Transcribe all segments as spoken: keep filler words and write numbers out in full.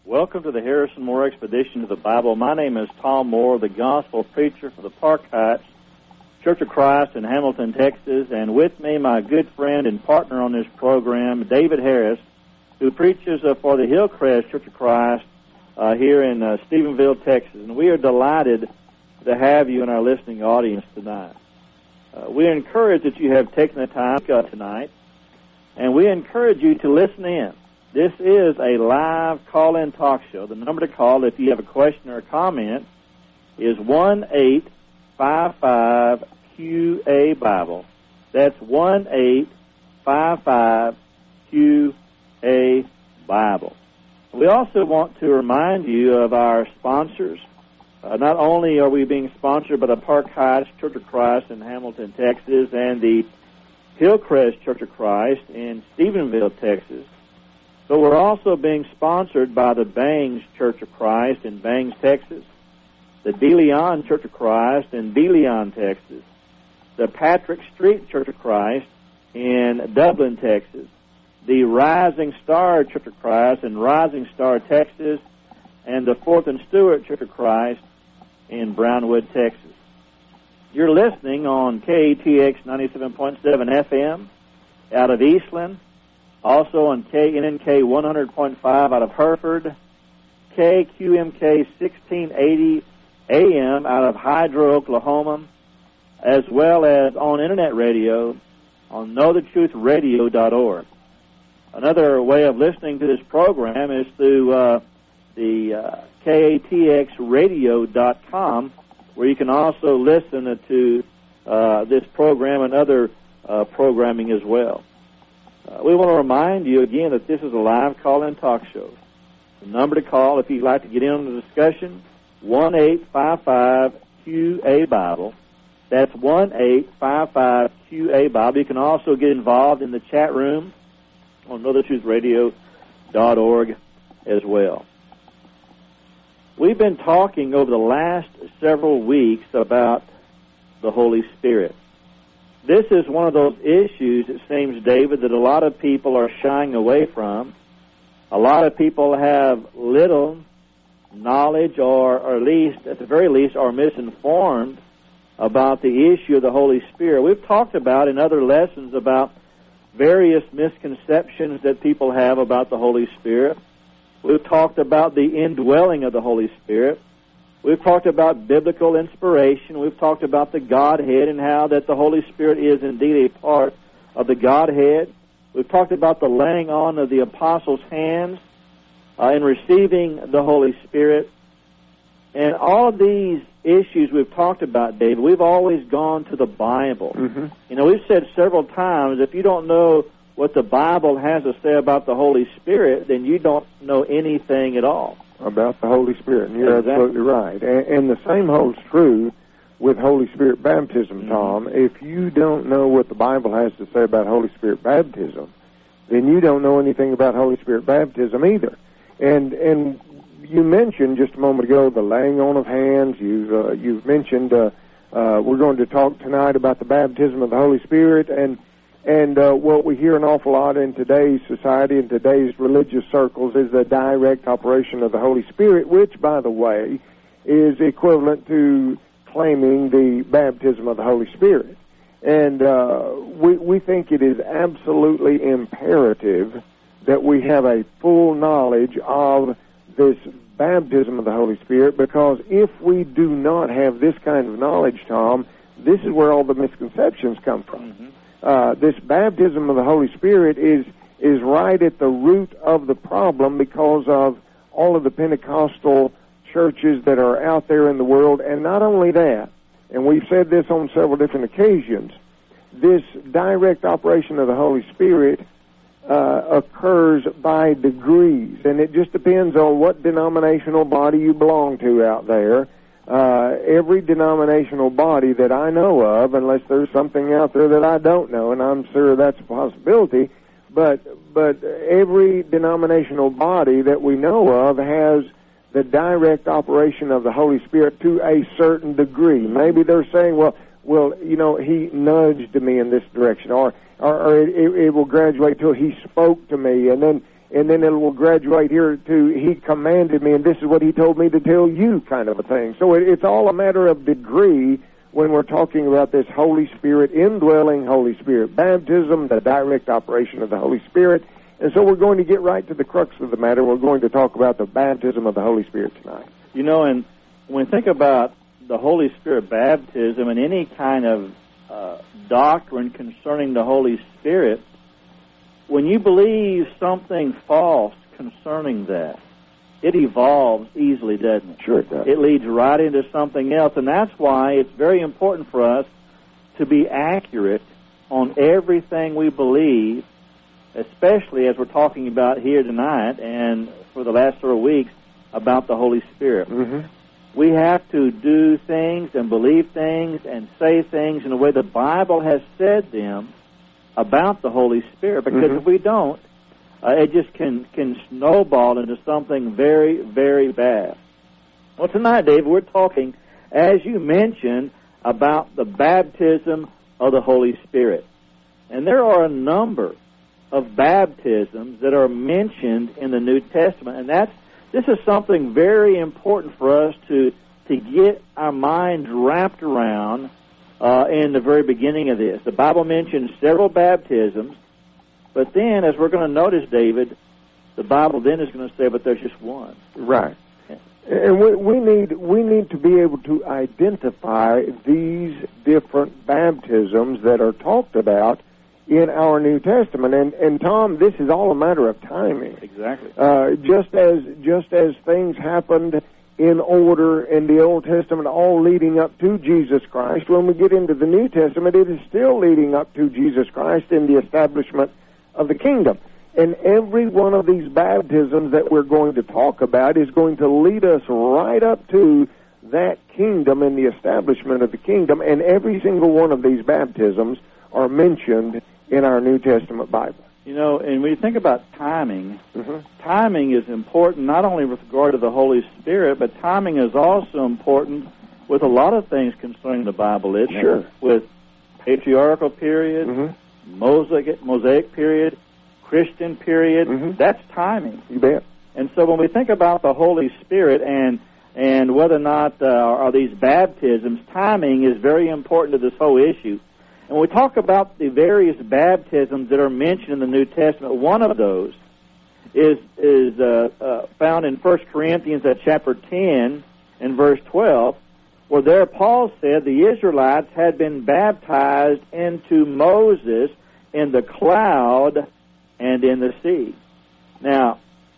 Welcome to the Harrison Moore Expedition to the Bible. My name is Tom Moore, the gospel preacher for the Park Heights Church of Christ in Hamilton, Texas, and with me my good friend and partner on this program, David Harris, who preaches uh, for the Hillcrest Church of Christ uh, here in uh, Stephenville, Texas. And we are delighted to have you in our listening audience tonight. Uh, we encourage that you have taken the time to tonight, and we encourage you to listen in. This is a live call-in talk show. The number to call if you have a question or a comment is one eight five five Q A Bible. That's one eight five five Q A Bible. We also want to remind you of our sponsors. Uh, not only are we being sponsored by the Park Heights Church of Christ in Hamilton, Texas, and the Hillcrest Church of Christ in Stephenville, Texas, but we're also being sponsored by the Bangs Church of Christ in Bangs, Texas, the De Leon Church of Christ in De Leon, Texas, the Patrick Street Church of Christ in Dublin, Texas, the Rising Star Church of Christ in Rising Star, Texas, and the Fourth and Stewart Church of Christ in Brownwood, Texas. You're listening on K A T X ninety-seven point seven F M out of Eastland, also on K N N K one hundred point five out of Hereford, K Q M K sixteen eighty A M out of Hydro, Oklahoma, as well as on Internet radio on know the truth radio dot org. Another way of listening to this program is through uh, the uh, K A T X radio dot com, where you can also listen to uh, this program and other uh, programming as well. Uh, we want to remind you again that this is a live call-in talk show. The number to call if you'd like to get in on the discussion, one eight five five Q A Bible. That's one eight five five Q A Bible. You can also get involved in the chat room on know the truth radio dot org as well. We've been talking over the last several weeks about the Holy Spirit. This is one of those issues, it seems, David, that a lot of people are shying away from. A lot of people have little knowledge, or, or at least, at the very least, are misinformed about the issue of the Holy Spirit. We've talked about in other lessons about various misconceptions that people have about the Holy Spirit. We've talked about the indwelling of the Holy Spirit. We've talked about biblical inspiration. We've talked about the Godhead and how that the Holy Spirit is indeed a part of the Godhead. We've talked about the laying on of the apostles' hands uh, in receiving the Holy Spirit. And all of these issues we've talked about, David, we've always gone to the Bible. Mm-hmm. You know, we've said several times, if you don't know what the Bible has to say about the Holy Spirit, then you don't know anything at all about the Holy Spirit. And you're exactly. absolutely right. And, and the same holds true with Holy Spirit baptism, Tom. Mm-hmm. If you don't know what the Bible has to say about Holy Spirit baptism, then you don't know anything about Holy Spirit baptism either. And and you mentioned just a moment ago the laying on of hands. You've, uh, you've mentioned uh, uh, we're going to talk tonight about the baptism of the Holy Spirit. And And uh, what we hear an awful lot in today's society, in today's religious circles, is the direct operation of the Holy Spirit, which, by the way, is equivalent to claiming the baptism of the Holy Spirit. And uh, we, we think it is absolutely imperative that we have a full knowledge of this baptism of the Holy Spirit, because if we do not have this kind of knowledge, Tom, this is where all the misconceptions come from. Mm-hmm. Uh, this baptism of the Holy Spirit is is right at the root of the problem because of all of the Pentecostal churches that are out there in the world. And not only that, and we've said this on several different occasions, this direct operation of the Holy Spirit uh, occurs by degrees, and it just depends on what denominational body you belong to out there. Uh, every denominational body that I know of, unless there's something out there that I don't know, and I'm sure that's a possibility, but but every denominational body that we know of has the direct operation of the Holy Spirit to a certain degree. Maybe they're saying, well, well, you know, he nudged me in this direction, or or, or it, it will graduate till he spoke to me, and then and then it will graduate here to he commanded me, and this is what he told me to tell you, kind of a thing. So it, it's all a matter of degree when we're talking about this Holy Spirit indwelling, Holy Spirit baptism, the direct operation of the Holy Spirit. And so we're going to get right to the crux of the matter. We're going to talk about the baptism of the Holy Spirit tonight. You know, and when we think about the Holy Spirit baptism and any kind of uh, doctrine concerning the Holy Spirit, when you believe something false concerning that, it evolves easily, doesn't it? Sure it does. It leads right into something else, and that's why it's very important for us to be accurate on everything we believe, especially as we're talking about here tonight and for the last several weeks about the Holy Spirit. Mm-hmm. We have to do things and believe things and say things in the way the Bible has said them about the Holy Spirit, because mm-hmm. if we don't, uh, it just can, can snowball into something very, very bad. Well, tonight, David, we're talking, as you mentioned, about the baptism of the Holy Spirit. And there are a number of baptisms that are mentioned in the New Testament, and that's this is something very important for us to to get our minds wrapped around uh, in the very beginning of this. The Bible mentions several baptisms, but then, as we're going to notice, David, the Bible then is going to say, but there's just one. Right. And we, we need we need to be able to identify these different baptisms that are talked about in our New Testament. And, and Tom, this is all a matter of timing. Exactly. Uh, just as just as things happened in order in the Old Testament, all leading up to Jesus Christ, when we get into the New Testament, it is still leading up to Jesus Christ in the establishment of the kingdom. And every one of these baptisms that we're going to talk about is going to lead us right up to that kingdom and the establishment of the kingdom. And every single one of these baptisms are mentioned in our New Testament Bible. You know, and when you think about timing, mm-hmm. timing is important not only with regard to the Holy Spirit, but timing is also important with a lot of things concerning the Bible, isn't sure. it? With patriarchal period, mm-hmm. Mosaic, Mosaic period, Christian period, mm-hmm. that's timing. You bet. And so when we think about the Holy Spirit and and whether or not uh, are these baptisms, timing is very important to this whole issue. And when we talk about the various baptisms that are mentioned in the New Testament, one of those is is uh, uh, found in First Corinthians at chapter ten and verse twelve, where there Paul said the Israelites had been baptized into Moses in the cloud and in the sea. Now,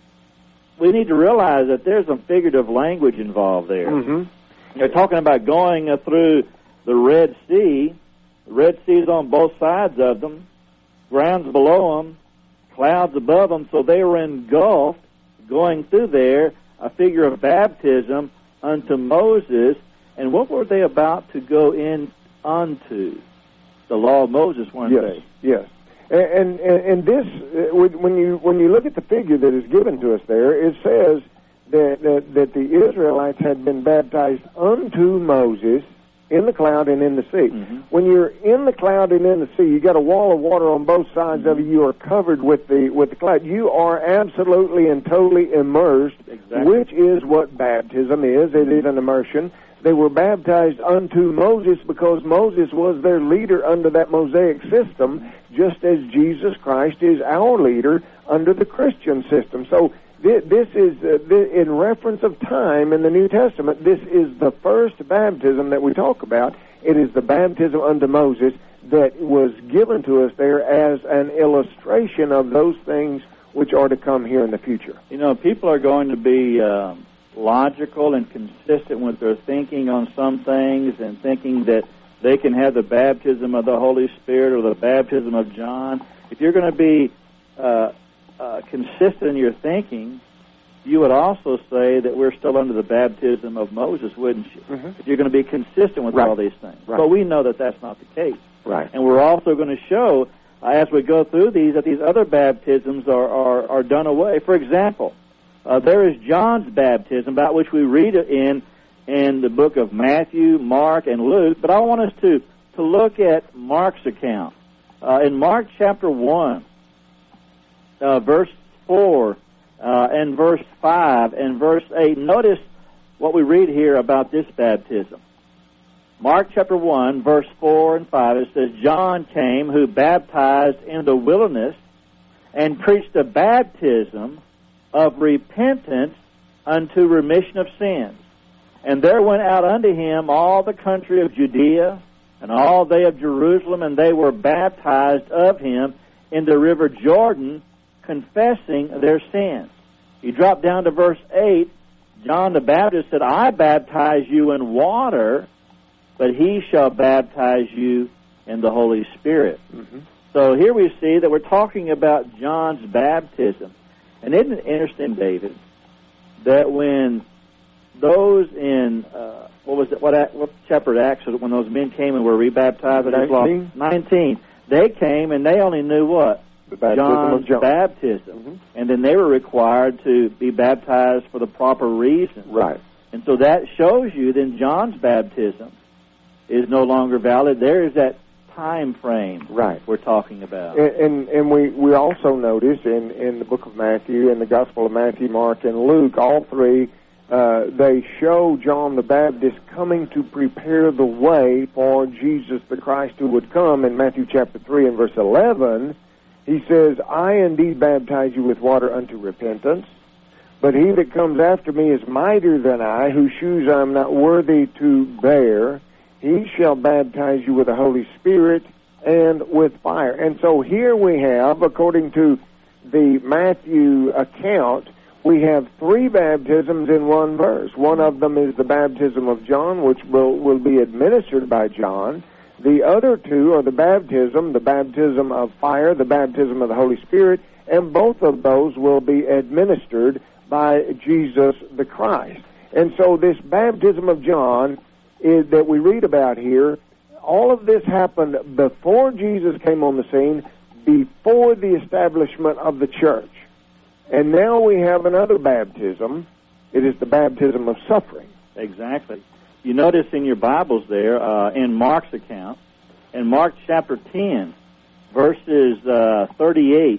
we need to realize that there's some figurative language involved there. Mm-hmm. They're talking about going uh, through the Red Sea. The Red Sea is on both sides of them, ground's below them, clouds above them, so they were engulfed, going through there, a figure of baptism unto Moses. And what were they about to go in unto? The law of Moses, weren't yes, they? Yes. And, and and this, when you when you look at the figure that is given to us there, it says that that, that the Israelites had been baptized unto Moses in the cloud and in the sea. Mm-hmm. When you're in the cloud and in the sea, you got a wall of water on both sides mm-hmm. of you. You are covered with the with the cloud. You are absolutely and totally immersed, exactly. which is what baptism is. It is an immersion. They were baptized unto Moses because Moses was their leader under that Mosaic system, just as Jesus Christ is our leader under the Christian system. So this is, uh, in reference of time in the New Testament, this is the first baptism that we talk about. It is the baptism unto Moses that was given to us there as an illustration of those things which are to come here in the future. You know, people are going to be um, logical and consistent with their thinking on some things and thinking that they can have the baptism of the Holy Spirit or the baptism of John. If you're going to be uh, uh, consistent in your thinking, you would also say that we're still under the baptism of Moses, wouldn't you? Mm-hmm. If you're going to be consistent with right. all these things. Right. But we know that that's not the case. Right. And we're also going to show, uh, as we go through these, that these other baptisms are, are, are done away. For example, uh, there is John's baptism, about which we read in in the book of Matthew, Mark, and Luke. But I want us to, to look at Mark's account. Uh, in Mark chapter one, uh, verse four uh, and verse five and verse eight. Notice what we read here about this baptism. Mark chapter one, verse four and five, it says, John came, who baptized in the wilderness and preached a baptism of repentance unto remission of sins. And there went out unto him all the country of Judea and all they of Jerusalem, and they were baptized of him in the river Jordan, confessing their sins. You drop down to verse eight, John the Baptist said, I baptize you in water, but he shall baptize you in the Holy Spirit. Mm-hmm. So here we see that we're talking about John's baptism. And isn't it interesting, David, that when those in, uh, what was it, what, what chapter of Acts was it when those men came and were rebaptized? nineteen. nineteen. They came and they only knew what? The baptism John's of John. baptism. Mm-hmm. And then they were required to be baptized for the proper reason. Right. And so that shows you then John's baptism is no longer valid. There is that time frame right. we're talking about. And, and, and we, we also notice in, in the book of Matthew, in the Gospel of Matthew, Mark, and Luke, all three, uh, they show John the Baptist coming to prepare the way for Jesus the Christ who would come. In Matthew chapter three and verse eleven, he says, I indeed baptize you with water unto repentance, but he that comes after me is mightier than I, whose shoes I am not worthy to bear. He shall baptize you with the Holy Spirit and with fire. And so here we have, according to the Matthew account, we have three baptisms in one verse. One of them is the baptism of John, which will, will be administered by John. The other two are the baptism, the baptism of fire, the baptism of the Holy Spirit, and both of those will be administered by Jesus the Christ. And so this baptism of John is that we read about here, all of this happened before Jesus came on the scene, before the establishment of the church. And now we have another baptism. It is the baptism of suffering. Exactly. You notice in your Bibles there, uh, in Mark's account, in Mark chapter ten, verses uh, thirty-eight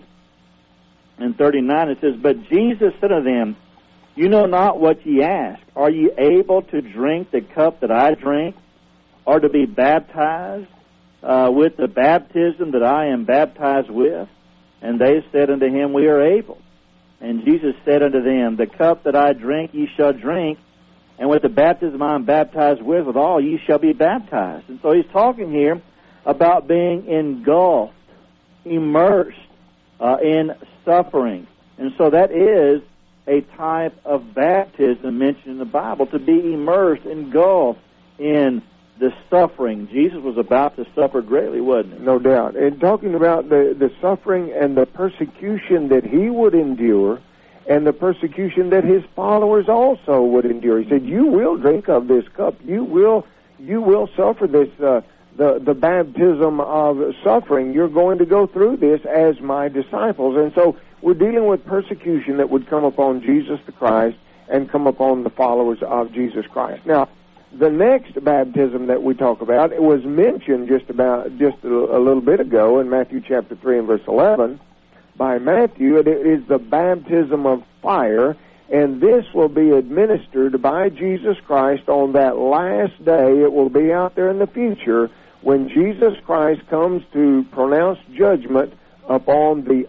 and thirty-nine, it says, But Jesus said unto them, You know not what ye ask. Are ye able to drink the cup that I drink, or to be baptized uh, with the baptism that I am baptized with? And they said unto him, We are able. And Jesus said unto them, The cup that I drink ye shall drink, and with the baptism I am baptized with, with all ye shall be baptized. And so he's talking here about being engulfed, immersed uh, in suffering. And so that is a type of baptism mentioned in the Bible, to be immersed, engulfed in the suffering. Jesus was about to suffer greatly, wasn't he? No doubt. And talking about the, the suffering and the persecution that he would endure, and the persecution that his followers also would endure. He said, you will drink of this cup. You will you will suffer this, uh, the, the baptism of suffering. You're going to go through this as my disciples. And so we're dealing with persecution that would come upon Jesus the Christ and come upon the followers of Jesus Christ. Now, the next baptism that we talk about, it was mentioned just about just a, a little bit ago in Matthew chapter three and verse eleven by Matthew. It is the baptism of fire, and this will be administered by Jesus Christ on that last day. It will be out there in the future when Jesus Christ comes to pronounce judgment upon the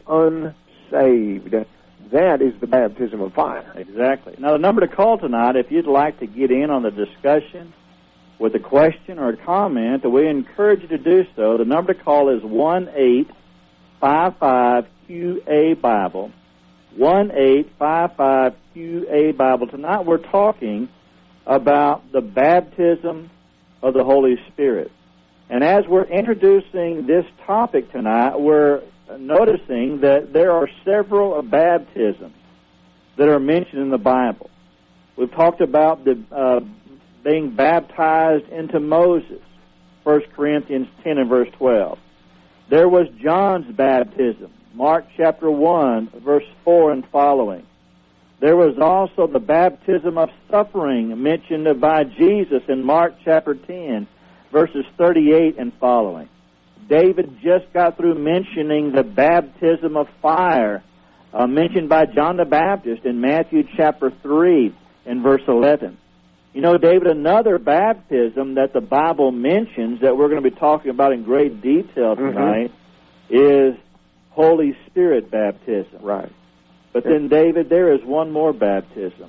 unsaved. That is the baptism of fire. Exactly. Now, the number to call tonight, if you'd like to get in on the discussion with a question or a comment, we encourage you to do so. The number to call is one eight five five Q A Bible. one eight five five Q A Bible. Tonight we're talking about the baptism of the Holy Spirit. And as we're introducing this topic tonight, we're noticing that there are several baptisms that are mentioned in the Bible. We've talked about the uh, being baptized into Moses, First Corinthians ten and verse twelve. There was John's baptism, Mark chapter one, verse four and following. There was also the baptism of suffering mentioned by Jesus in Mark chapter ten, verses thirty-eight and following. David just got through mentioning the baptism of fire uh, mentioned by John the Baptist in Matthew chapter three and verse eleven. You know, David, another baptism that the Bible mentions that we're going to be talking about in great detail tonight mm-hmm. is Holy Spirit baptism. Right. But then, David, there is one more baptism.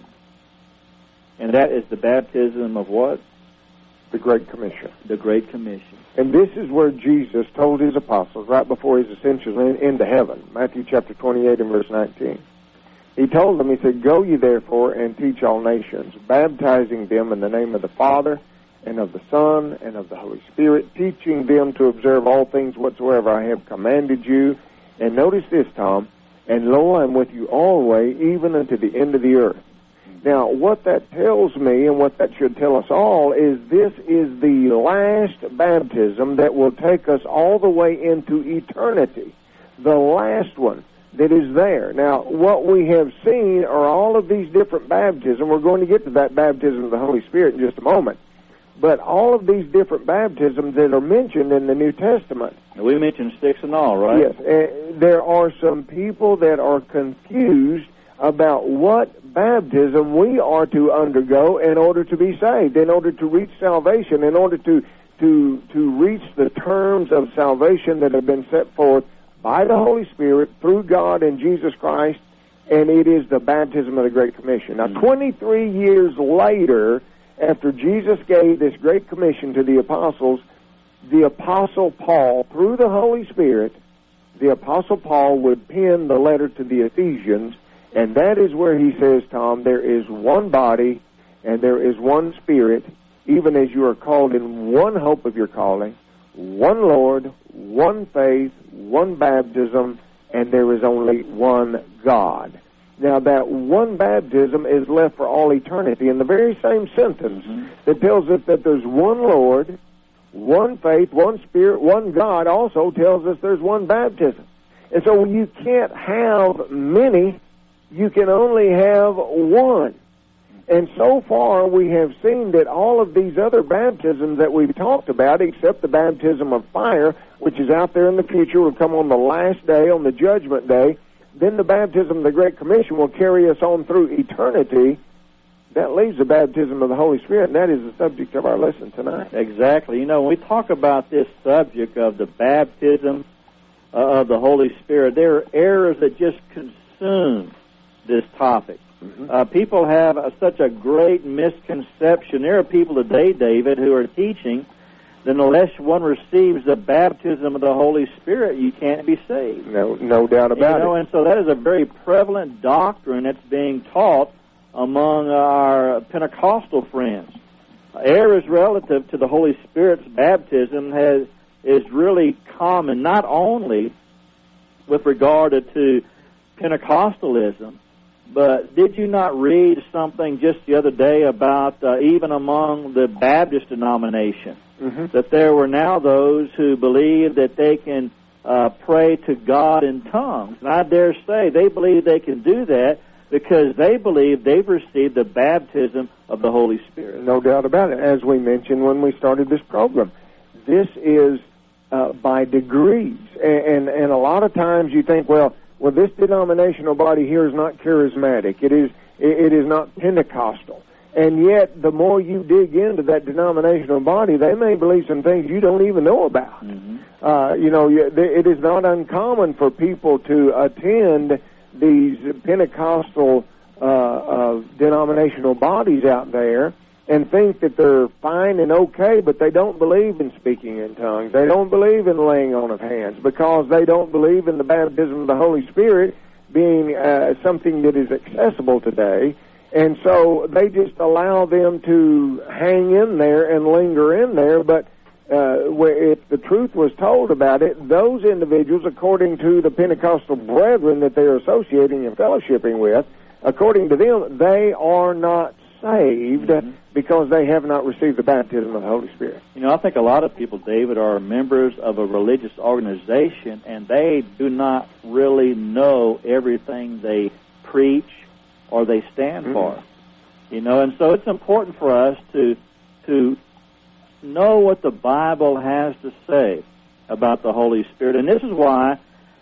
And that is the baptism of what? The Great Commission. The Great Commission. And this is where Jesus told his apostles right before his ascension into heaven, Matthew chapter twenty-eight and verse nineteen. He told them, he said, "Go ye therefore and teach all nations, baptizing them in the name of the Father and of the Son and of the Holy Spirit, teaching them to observe all things whatsoever I have commanded you." And notice this, Tom, "And lo, I am with you always, even unto the end of the earth." Now, what that tells me, and what that should tell us all, is this is the last baptism that will take us all the way into eternity. The last one that is there. Now, what we have seen are all of these different baptisms. We're going to get to that baptism of the Holy Spirit in just a moment. But all of these different baptisms that are mentioned in the New Testament. We mentioned six and all, right? Yes. Uh, there are some people that are confused about what baptism we are to undergo in order to be saved, in order to reach salvation, in order to to to reach the terms of salvation that have been set forth by the Holy Spirit through God and Jesus Christ, and it is the baptism of the Great Commission. Now, twenty-three years later, after Jesus gave this Great Commission to the apostles, the Apostle Paul, through the Holy Spirit, the Apostle Paul would pen the letter to the Ephesians. And that is where he says, Tom, there is one body and there is one Spirit, even as you are called in one hope of your calling, one Lord, one faith, one baptism, and there is only one God. Now, that one baptism is left for all eternity in the very same sentence mm-hmm. that tells us that there's one Lord, one faith, one Spirit, one God, also tells us there's one baptism. And so you can't have many. You can only have one. And so far we have seen that all of these other baptisms that we've talked about, except the baptism of fire, which is out there in the future, will come on the last day, on the judgment day, then the baptism of the Great Commission will carry us on through eternity. That leaves the baptism of the Holy Spirit, and that is the subject of our lesson tonight. Exactly. You know, when we talk about this subject of the baptism uh, of the Holy Spirit, there are errors that just consume this topic. Mm-hmm. Uh, people have uh, such a great misconception. There are people today, David, who are teaching that unless one receives the baptism of the Holy Spirit, you can't be saved. No, no doubt about you know, it. And so that is a very prevalent doctrine that's being taught among our Pentecostal friends. Errors relative to the Holy Spirit's baptism has is really common, not only with regard to Pentecostalism, but did you not read something just the other day about uh, even among the Baptist denomination, mm-hmm. that there were now those who believe that they can uh, pray to God in tongues? And I dare say they believe they can do that because they believe they've received the baptism of the Holy Spirit. No doubt about it. As we mentioned when we started this program, this is uh, by degrees. And, and, and a lot of times you think, well, Well, this denominational body here is not charismatic. It is it is not Pentecostal. And yet, the more you dig into that denominational body, they may believe some things you don't even know about. Mm-hmm. Uh, you know, it is not uncommon for people to attend these Pentecostal uh, uh, denominational bodies out there and think that they're fine and okay, but they don't believe in speaking in tongues. They don't believe in laying on of hands because they don't believe in the baptism of the Holy Spirit being uh, something that is accessible today. And so they just allow them to hang in there and linger in there. But uh, if the truth was told about it, those individuals, according to the Pentecostal brethren that they're associating and fellowshipping with, according to them, they are not saved mm-hmm. because they have not received the baptism of the Holy Spirit. You know, I think a lot of people, David, are members of a religious organization, and they do not really know everything they preach or they stand mm-hmm. for. You know, and so it's important for us to to know what the Bible has to say about the Holy Spirit. And this is why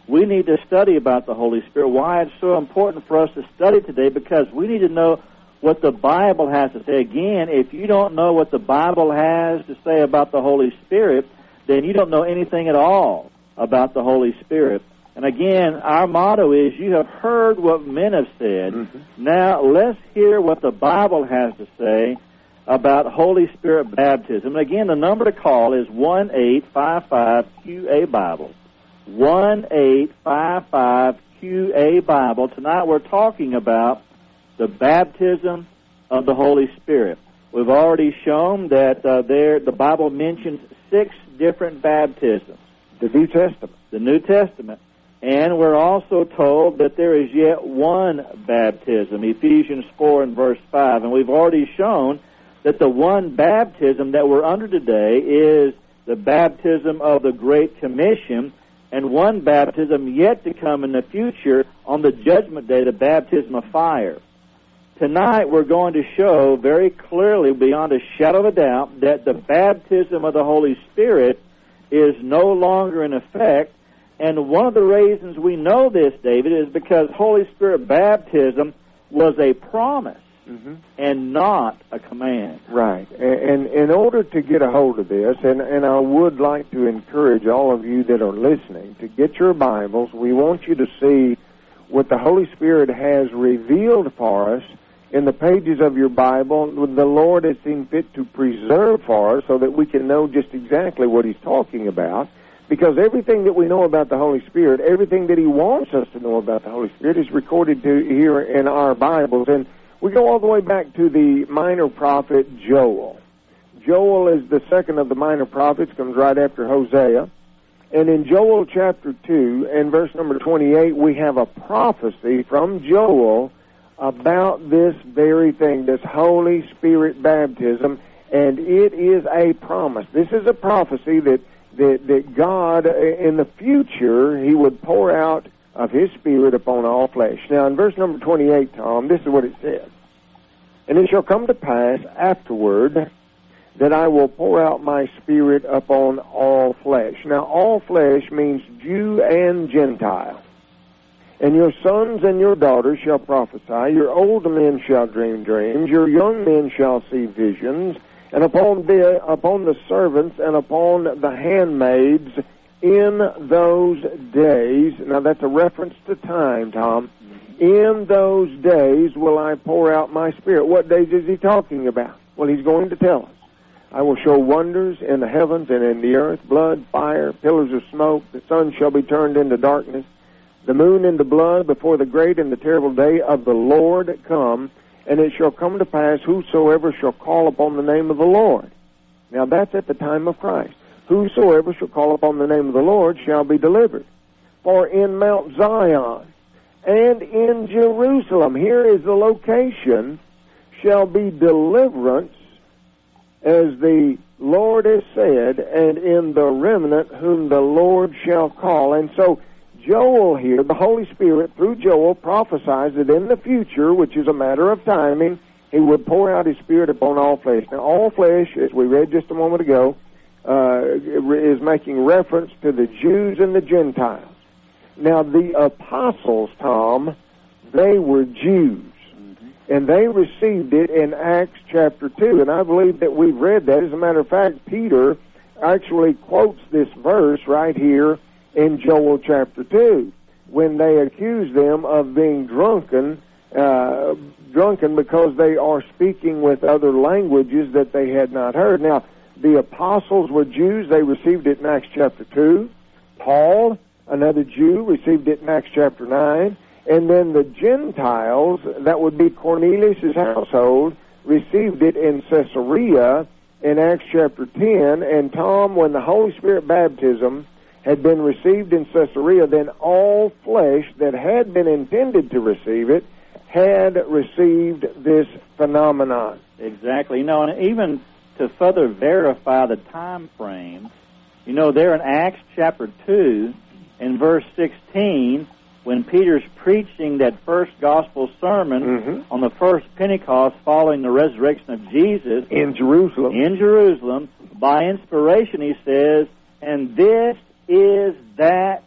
we need to study about the Holy Spirit. Why it's so important for us to study today, because we need to know what the Bible has to say. Again, if you don't know what the Bible has to say about the Holy Spirit, then you don't know anything at all about the Holy Spirit. And again, our motto is, you have heard what men have said. Mm-hmm. Now let's hear what the Bible has to say about Holy Spirit baptism. And again, the number to call is one eight five five Q A Bible. one eight five five Q A Bible. Tonight we're talking about the baptism of the Holy Spirit. We've already shown that uh, there the Bible mentions six different baptisms. The New Testament. The New Testament. And we're also told that there is yet one baptism, Ephesians four and verse five. And we've already shown that the one baptism that we're under today is the baptism of the Great Commission, and one baptism yet to come in the future on the Judgment Day, the baptism of fire. Tonight we're going to show very clearly, beyond a shadow of a doubt, that the baptism of the Holy Spirit is no longer in effect. And one of the reasons we know this, David, is because Holy Spirit baptism was a promise mm-hmm. and not a command. Right. And in order to get a hold of this, and, and I would like to encourage all of you that are listening to get your Bibles. We want you to see what the Holy Spirit has revealed for us in the pages of your Bible. The Lord has seen fit to preserve for us so that we can know just exactly what He's talking about. Because everything that we know about the Holy Spirit, everything that He wants us to know about the Holy Spirit is recorded to here in our Bibles. And we go all the way back to the minor prophet Joel. Joel is the second of the minor prophets, comes right after Hosea. And in Joel chapter two and verse number twenty-eight, we have a prophecy from Joel about this very thing, this Holy Spirit baptism, and it is a promise. This is a prophecy that, that, that God, in the future, He would pour out of His Spirit upon all flesh. Now, in verse number twenty-eight, Tom, this is what it says. And it shall come to pass afterward that I will pour out my Spirit upon all flesh. Now, all flesh means Jew and Gentile. And your sons and your daughters shall prophesy, your old men shall dream dreams, your young men shall see visions, and upon the, upon the servants and upon the handmaids in those days, now that's a reference to time, Tom, in those days will I pour out my Spirit. What days is He talking about? Well, He's going to tell us. I will show wonders in the heavens and in the earth, blood, fire, pillars of smoke. The sun shall be turned into darkness, the moon into blood, before the great and the terrible day of the Lord come. And it shall come to pass, whosoever shall call upon the name of the Lord. Now that's at the time of Christ. Whosoever shall call upon the name of the Lord shall be delivered. For in Mount Zion and in Jerusalem, here is the location, shall be deliverance, as the Lord has said, and in the remnant whom the Lord shall call. And so Joel here, the Holy Spirit, through Joel, prophesies that in the future, which is a matter of timing, He would pour out His Spirit upon all flesh. Now, all flesh, as we read just a moment ago, uh, is making reference to the Jews and the Gentiles. Now, the apostles, Tom, they were Jews. And they received it in Acts chapter two. And I believe that we've read that. As a matter of fact, Peter actually quotes this verse right here in Joel chapter two, when they accuse them of being drunken, uh, drunken because they are speaking with other languages that they had not heard. Now, the apostles were Jews. They received it in Acts chapter two. Paul, another Jew, received it in Acts chapter nine. And then the Gentiles, that would be Cornelius' household, received it in Caesarea in Acts chapter ten. And Tom, when the Holy Spirit baptism had been received in Caesarea, then all flesh that had been intended to receive it had received this phenomenon. Exactly. You know, and even to further verify the time frame, you know, there in Acts chapter two, in verse sixteen, when Peter's preaching that first gospel sermon mm-hmm. on the first Pentecost following the resurrection of Jesus in Jerusalem, in Jerusalem, by inspiration he says, and this is that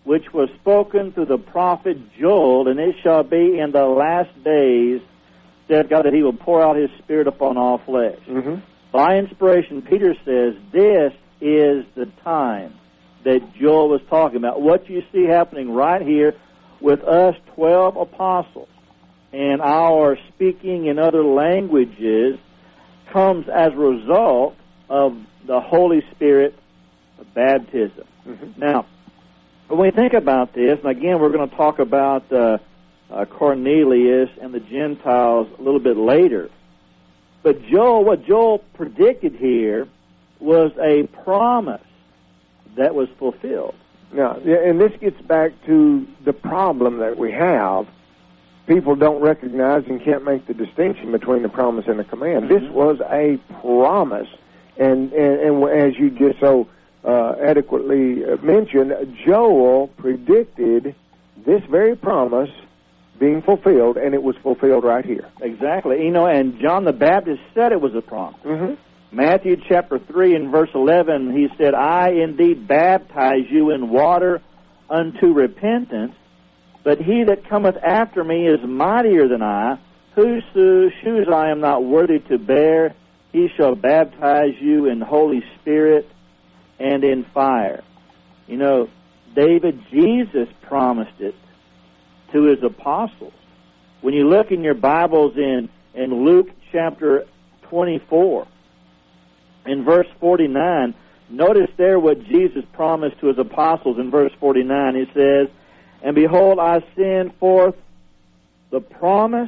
which was spoken through the prophet Joel, and it shall be in the last days, said God, that he will pour out his Spirit upon all flesh. Mm-hmm. By inspiration, Peter says, this is the time that Joel was talking about. What you see happening right here with us twelve apostles and our speaking in other languages comes as a result of the Holy Spirit baptism. Mm-hmm. Now, when we think about this, and again, we're going to talk about uh, uh, Cornelius and the Gentiles a little bit later. But Joel, what Joel predicted here was a promise that was fulfilled. Now, yeah, and this gets back to the problem that we have. People don't recognize and can't make the distinction between the promise and the command. Mm-hmm. This was a promise. And, and, and as you just so uh, adequately mentioned, Joel predicted this very promise being fulfilled, and it was fulfilled right here. Exactly. You know, and John the Baptist said it was a promise. Mm-hmm. Matthew chapter three and verse eleven, he said, I indeed baptize you in water unto repentance, but he that cometh after me is mightier than I, whose shoes I am not worthy to bear. He shall baptize you in Holy Spirit and in fire. You know, David, Jesus promised it to his apostles. When you look in your Bibles in, in Luke chapter twenty-four, in verse forty-nine, notice there what Jesus promised to his apostles in verse forty-nine. He says, and behold, I send forth the promise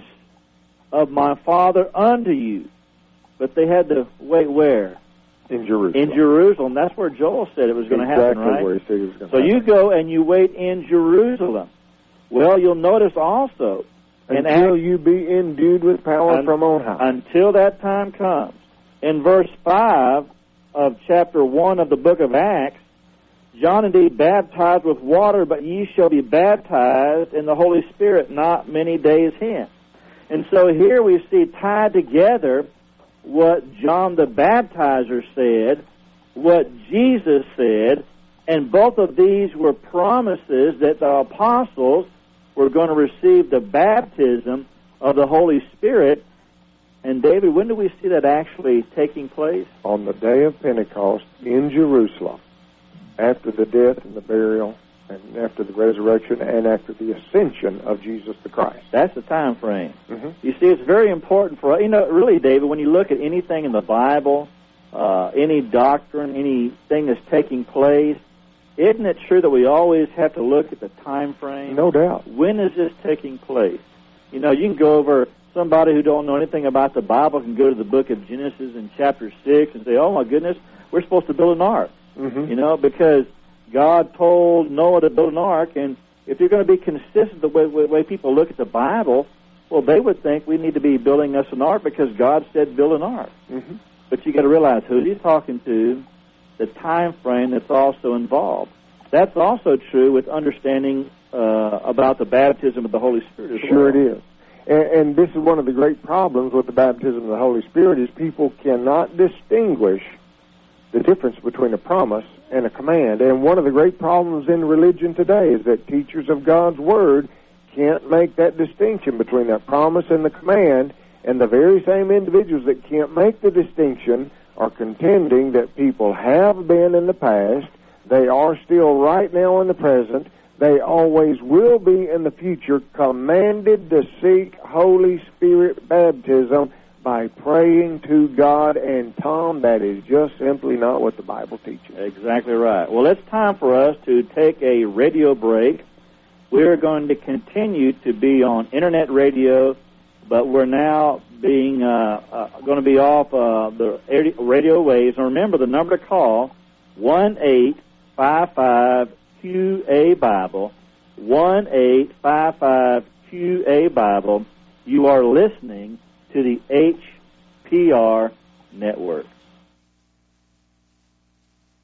of my Father unto you. But they had to wait where? In Jerusalem. In Jerusalem. That's where Joel said it was going to exactly happen, right? Where he said it was going so to happen. You go and you wait in Jerusalem. Well, you'll notice also, until you be endued with power un, from on high. Until that time comes. In verse five of chapter one of the book of Acts, John indeed baptized with water, but ye shall be baptized in the Holy Spirit not many days hence. And so here we see tied together what John the Baptizer said, what Jesus said, and both of these were promises that the apostles were going to receive the baptism of the Holy Spirit. And David, when do we see that actually taking place? On the day of Pentecost in Jerusalem, after the death and the burial, and after the resurrection, and after the ascension of Jesus the Christ. That's the time frame. Mm-hmm. You see, it's very important for us. You know, really, David, when you look at anything in the Bible, uh, any doctrine, anything that's taking place, isn't it true that we always have to look at the time frame? No doubt. When is this taking place? You know, you can go over, somebody who don't know anything about the Bible can go to the book of Genesis in chapter six and say, oh my goodness, we're supposed to build an ark. Mm-hmm. You know, because God told Noah to build an ark, and if you're going to be consistent the way, way, way people look at the Bible, well, they would think we need to be building us an ark because God said build an ark. Mm-hmm. But you got to realize who he's talking to, the time frame that's also involved. That's also true with understanding uh, about the baptism of the Holy Spirit as well. Sure it is. And, and this is one of the great problems with the baptism of the Holy Spirit is people cannot distinguish the difference between a promise and a command. And one of the great problems in religion today is that teachers of God's Word can't make that distinction between that promise and the command, and the very same individuals that can't make the distinction are contending that people have been in the past, they are still right now in the present, they always will be in the future, commanded to seek Holy Spirit baptism by praying to God. And Tom, that is just simply not what the Bible teaches. Exactly right. Well, it's time for us to take a radio break. We're going to continue to be on internet radio, but we're now being uh, uh, going to be off uh, the radio waves. And remember, the number to call, one eight five five Q A Bible, one eight five five Q A Bible. You are listening to the H P R Network.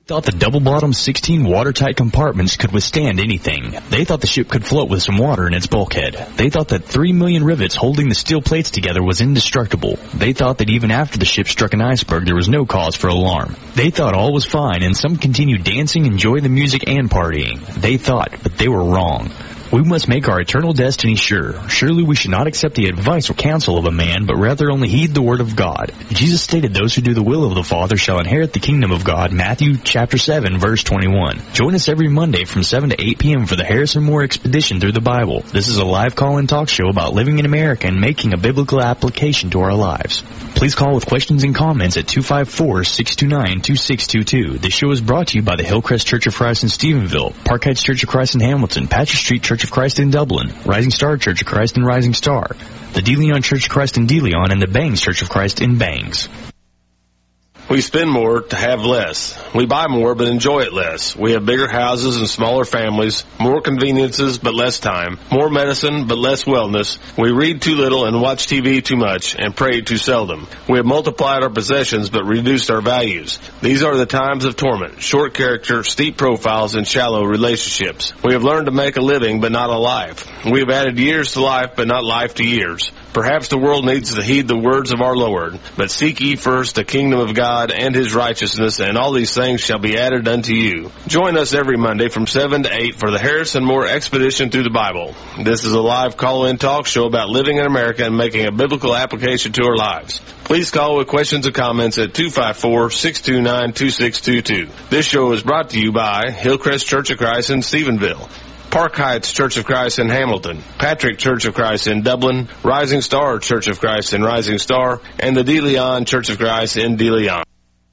Thought the double-bottom sixteen watertight compartments could withstand anything. They thought the ship could float with some water in its bulkhead. They thought that three million rivets holding the steel plates together was indestructible. They thought that even after the ship struck an iceberg, there was no cause for alarm. They thought all was fine, and some continued dancing, enjoying the music, and partying. They thought, but they were wrong. We must make our eternal destiny sure. Surely we should not accept the advice or counsel of a man, but rather only heed the word of God. Jesus stated those who do the will of the Father shall inherit the kingdom of God, Matthew chapter seven, verse twenty-one. Join us every Monday from seven to eight p.m. for the Harrison Moore Expedition Through the Bible. This is a live call-in talk show about living in America and making a biblical application to our lives. Please call with questions and comments at two five four, six two nine, two six two two. This show is brought to you by the Hillcrest Church of Christ in Stephenville, Park Heights Church of Christ in Hamilton, Patrick Street Church of Christ in Dublin, Rising Star Church of Christ in Rising Star, the De Leon Church of Christ in De Leon, and the Bangs Church of Christ in Bangs. We spend more to have less. We buy more but enjoy it less. We have bigger houses and smaller families, more conveniences but less time, more medicine but less wellness. We read too little and watch T V too much and pray too seldom. We have multiplied our possessions but reduced our values. These are the times of torment, short character, steep profiles, and shallow relationships. We have learned to make a living but not a life. We have added years to life but not life to years. Perhaps the world needs to heed the words of our Lord, but seek ye first the kingdom of God and his righteousness, and all these things shall be added unto you. Join us every Monday from seven to eight for the Harrison Moore Expedition Through the Bible. This is a live call-in talk show about living in America and making a biblical application to our lives. Please call with questions and comments at two five four, six two nine, two six two two. This show is brought to you by Hillcrest Church of Christ in Stephenville, Park Heights Church of Christ in Hamilton, Patrick Church of Christ in Dublin, Rising Star Church of Christ in Rising Star, and the De Leon Church of Christ in De Leon.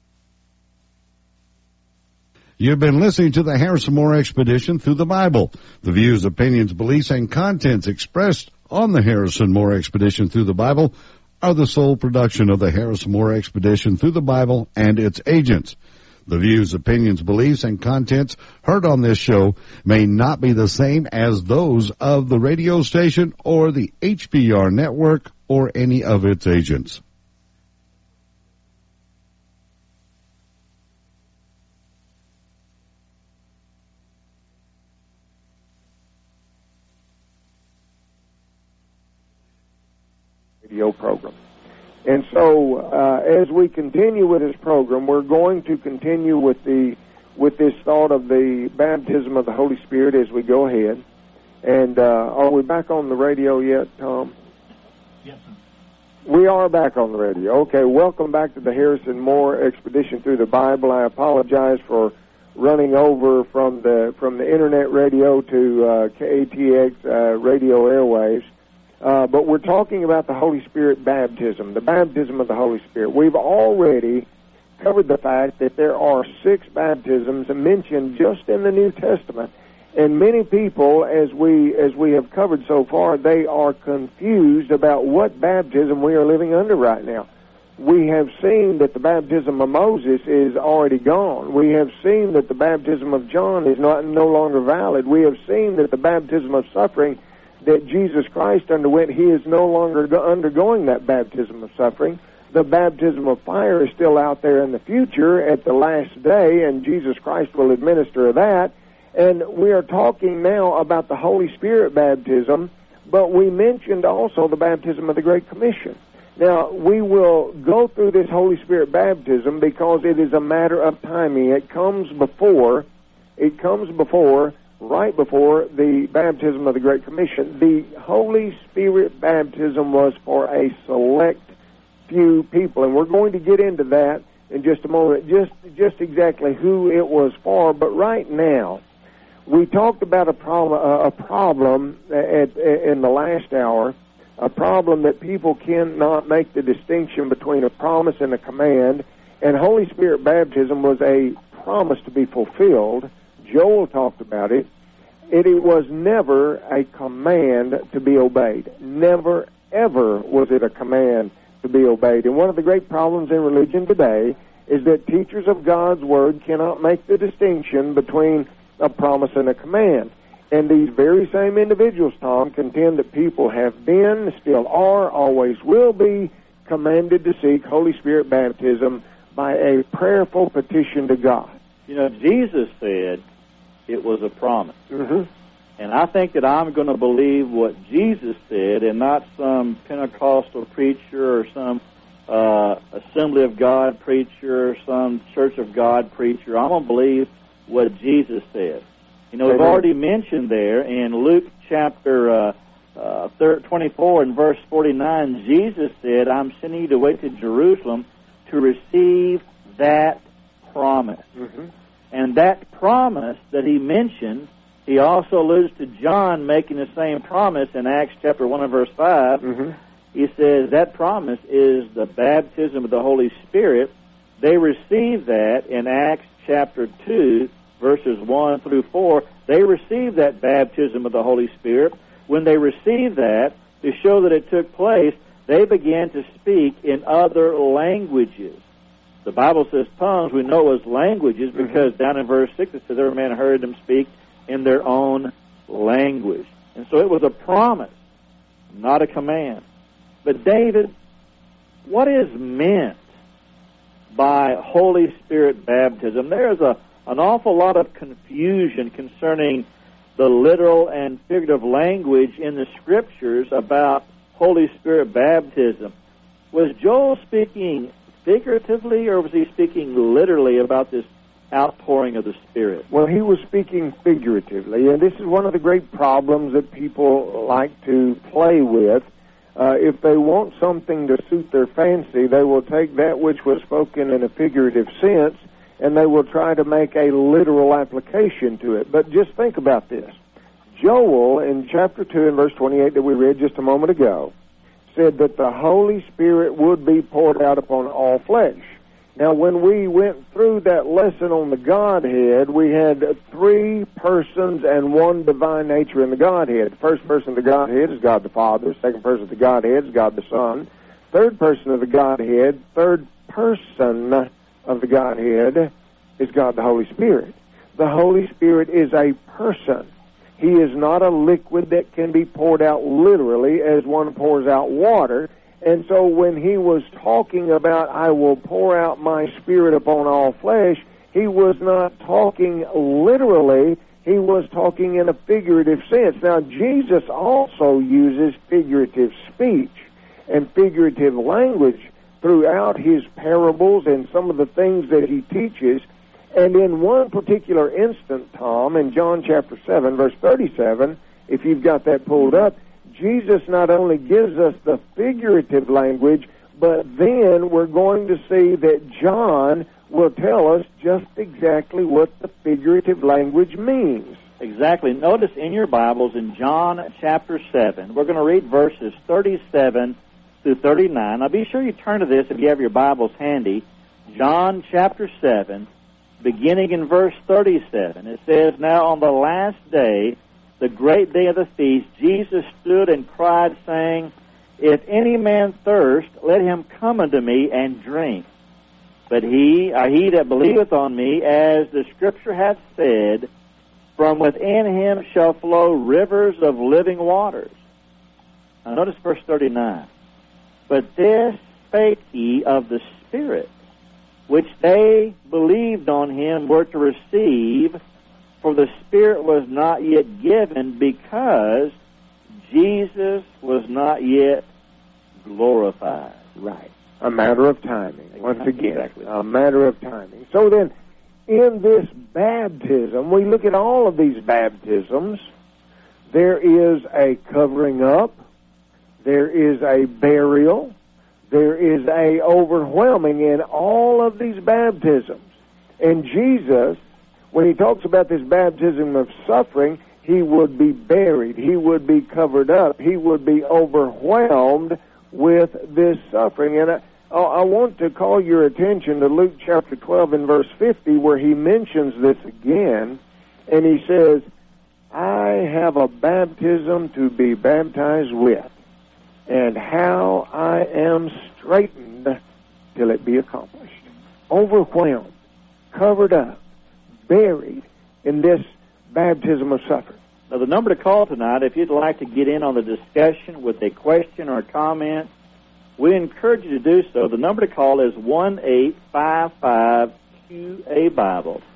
You've been listening to the Harrison Moore Expedition Through the Bible. The views, opinions, beliefs, and contents expressed on the Harrison Moore Expedition Through the Bible are the sole production of the Harrison Moore Expedition Through the Bible and its agents. The views, opinions, beliefs, and contents heard on this show may not be the same as those of the radio station or the H P R network or any of its agents. Radio program. And so, uh, as we continue with this program, we're going to continue with the with this thought of the baptism of the Holy Spirit as we go ahead. And uh, are we back on the radio yet, Tom? Yes, sir. We are back on the radio. Okay, welcome back to the Harrison Moore Expedition Through the Bible. I apologize for running over from the from the internet radio to uh, K A T X uh, radio airwaves. Uh, but we're talking about the Holy Spirit baptism, the baptism of the Holy Spirit. We've already covered the fact that there are six baptisms mentioned just in the New Testament. And many people, as we as we have covered so far, they are confused about what baptism we are living under right now. We have seen that the baptism of Moses is already gone. We have seen that the baptism of John is not no longer valid. We have seen that the baptism of suffering that Jesus Christ underwent, he is no longer go- undergoing that baptism of suffering. The baptism of fire is still out there in the future at the last day, and Jesus Christ will administer that. And we are talking now about the Holy Spirit baptism, but we mentioned also the baptism of the Great Commission. Now, we will go through this Holy Spirit baptism because it is a matter of timing. It comes before, it comes before right before the baptism of the Great Commission. The Holy Spirit baptism was for a select few people, and we're going to get into that in just a moment, just just exactly who it was for. But right now, we talked about a problem, a problem at, in the last hour, a problem that people cannot make the distinction between a promise and a command, and Holy Spirit baptism was a promise to be fulfilled. Joel talked about it. It, it was never a command to be obeyed. Never, ever was it a command to be obeyed. And one of the great problems in religion today is that teachers of God's Word cannot make the distinction between a promise and a command. And these very same individuals, Tom, contend that people have been, still are, always will be commanded to seek Holy Spirit baptism by a prayerful petition to God. You know, Jesus said it was a promise. Mm-hmm. And I think that I'm going to believe what Jesus said and not some Pentecostal preacher or some uh, Assembly of God preacher or some Church of God preacher. I'm going to believe what Jesus said. You know, we've already mentioned there in Luke chapter uh, uh, twenty-four and verse forty-nine, Jesus said, I'm sending you to wait to Jerusalem to receive that promise. Mm-hmm. And that promise that he mentioned, he also alludes to John making the same promise in Acts chapter one and verse five. Mm-hmm. He says that promise is the baptism of the Holy Spirit. They received that in Acts chapter two, verses one through four. They received that baptism of the Holy Spirit. When they received that, to show that it took place, they began to speak in other languages. The Bible says tongues, we know as languages, because mm-hmm. down in verse six it says every man heard them speak in their own language. And so it was a promise, not a command. But David, what is meant by Holy Spirit baptism? There's a, an awful lot of confusion concerning the literal and figurative language in the Scriptures about Holy Spirit baptism. Was Joel speaking figuratively, or was he speaking literally about this outpouring of the Spirit? Well, he was speaking figuratively, and this is one of the great problems that people like to play with. Uh, if they want something to suit their fancy, they will take that which was spoken in a figurative sense, and they will try to make a literal application to it. But just think about this. Joel, in chapter two and verse twenty-eight that we read just a moment ago, said that the Holy Spirit would be poured out upon all flesh. Now, when we went through that lesson on the Godhead, we had three persons and one divine nature in the Godhead. The first person of the Godhead is God the Father. The second person of the Godhead is God the Son. Third person of the Godhead, third person of the Godhead is God the Holy Spirit. The Holy Spirit is a person. He is not a liquid that can be poured out literally as one pours out water. And so when he was talking about, I will pour out my Spirit upon all flesh, he was not talking literally. He was talking in a figurative sense. Now, Jesus also uses figurative speech and figurative language throughout his parables and some of the things that he teaches. And in one particular instant, Tom, in John chapter seven, verse thirty-seven, if you've got that pulled up, Jesus not only gives us the figurative language, but then we're going to see that John will tell us just exactly what the figurative language means. Exactly. Notice in your Bibles in John chapter seven, we're going to read verses thirty-seven through thirty-nine. Now be sure you turn to this if you have your Bibles handy. John chapter seven, beginning in verse thirty-seven. It says, Now on the last day, the great day of the feast, Jesus stood and cried, saying, If any man thirst, let him come unto me and drink. But he, uh, he that believeth on me, as the Scripture hath said, from within him shall flow rivers of living waters. Now notice verse thirty-nine. But this spake he of the Spirit, which they believed on him were to receive, for the Spirit was not yet given, because Jesus was not yet glorified. Right. A matter of timing. Once again, exactly. A matter of timing. So then, in this baptism, we look at all of these baptisms. There is a covering up. There is a burial. There is a overwhelming in all of these baptisms. And Jesus, when he talks about this baptism of suffering, he would be buried. He would be covered up. He would be overwhelmed with this suffering. And I, I want to call your attention to Luke chapter twelve and verse fifty, where he mentions this again. And he says, I have a baptism to be baptized with, and how I am straitened till it be accomplished. Overwhelmed, covered up, buried in this baptism of suffering. Now, the number to call tonight, if you'd like to get in on the discussion with a question or a comment, we encourage you to do so. The number to call is one eight five five Q A Bible.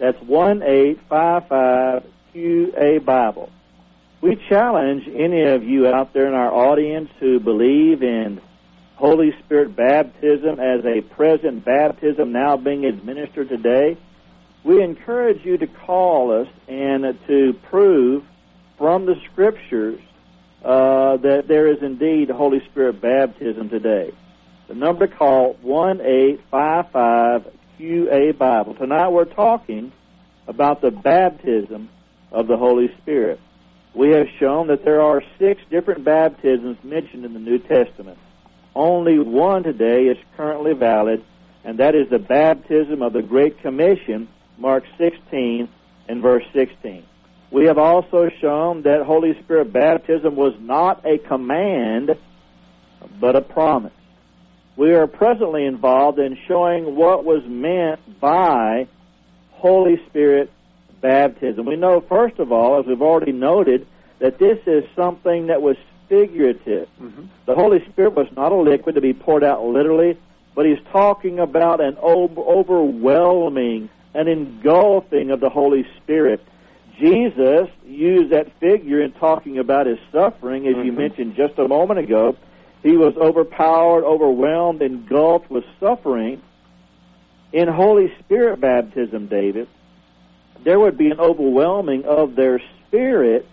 That's one eight five five Q A Bible. We challenge any of you out there in our audience who believe in Holy Spirit baptism as a present baptism now being administered today. We encourage you to call us and to prove from the Scriptures uh, that there is indeed Holy Spirit baptism today. The number to call, one eight five five Q A Bible. Tonight we're talking about the baptism of the Holy Spirit. We have shown that there are six different baptisms mentioned in the New Testament. Only one today is currently valid, and that is the baptism of the Great Commission, Mark sixteen and verse sixteen. We have also shown that Holy Spirit baptism was not a command, but a promise. We are presently involved in showing what was meant by Holy Spirit baptism. We know, first of all, as we've already noted, that this is something that was figurative. Mm-hmm. The Holy Spirit was not a liquid to be poured out literally, but he's talking about an overwhelming, an engulfing of the Holy Spirit. Jesus used that figure in talking about his suffering, as mm-hmm. you mentioned just a moment ago. He was overpowered, overwhelmed, engulfed with suffering. In Holy Spirit baptism, David, there would be an overwhelming of their spirits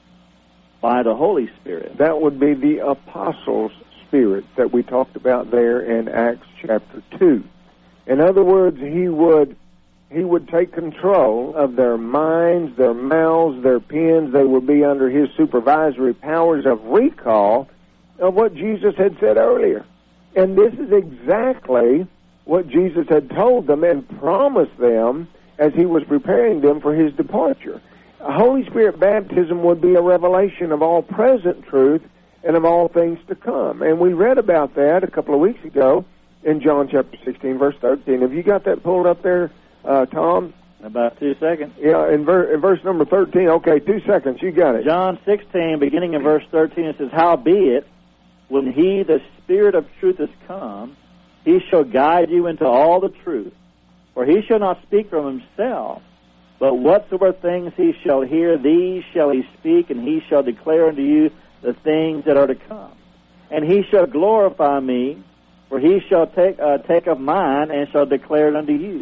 by the Holy Spirit. That would be the apostles' spirit that we talked about there in Acts chapter two. In other words, he would he would take control of their minds, their mouths, their pens. They would be under his supervisory powers of recall of what Jesus had said earlier. And this is exactly what Jesus had told them and promised them as he was preparing them for his departure. A Holy Spirit baptism would be a revelation of all present truth and of all things to come. And we read about that a couple of weeks ago in John chapter sixteen, verse thirteen. Have you got that pulled up there, uh, Tom? About two seconds. Yeah, in, ver- in verse number thirteen. Okay, two seconds. You got it. John sixteen, beginning in verse thirteen, it says, "Howbeit, when he, the Spirit of truth, is come, he shall guide you into all the truth. For he shall not speak from himself, but whatsoever things he shall hear, these shall he speak, and he shall declare unto you the things that are to come. And he shall glorify me, for he shall take uh, take of mine, and shall declare it unto you.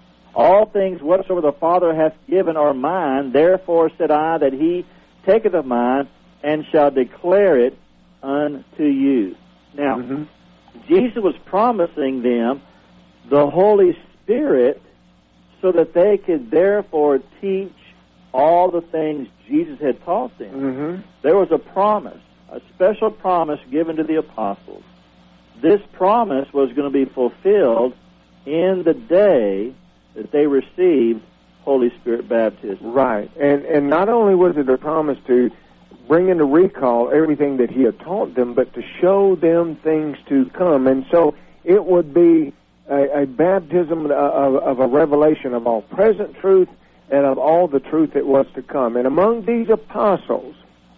All things whatsoever the Father hath given are mine, therefore said I that he taketh of mine, and shall declare it unto you." Now, mm-hmm. Jesus was promising them the Holy Spirit so that they could therefore teach all the things Jesus had taught them. Mm-hmm. There was a promise, a special promise given to the apostles. This promise was going to be fulfilled in the day that they received Holy Spirit baptism. Right. And and not only was it a promise to bring into recall everything that he had taught them, but to show them things to come. And so it would be a, a baptism of, of a revelation of all present truth and of all the truth that was to come. And among these apostles,